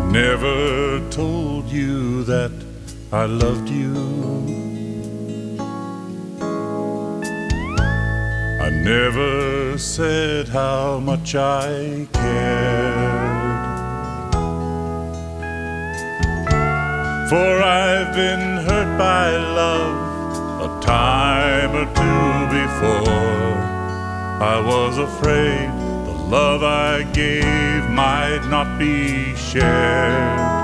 Never told you that I loved you. I never said how much I cared. For I've been hurt by love a time or two before. I was afraid the love I gave might not be shared.